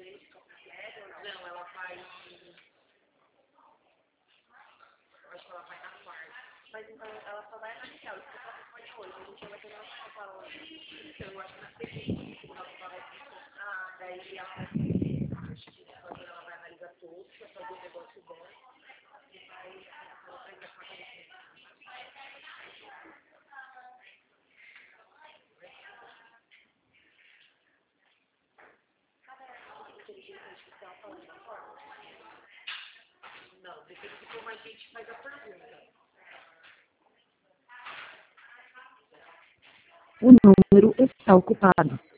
Não, ela vai. Eu acho que ela vai na quarta. Mas então ela só vai analisar. Isso que ela responde hoje. A gente vai ter nossa parada. Então, eu acho que na segunda ela vai. Ah, daí ela vai. Acho que ela vai analisar tudo, vai fazer o negócio dela. E vai. Ela vai dar conta do que. Inteligência artificial falando da forma? Não, depende de como a gente faz a pergunta. O número está ocupado.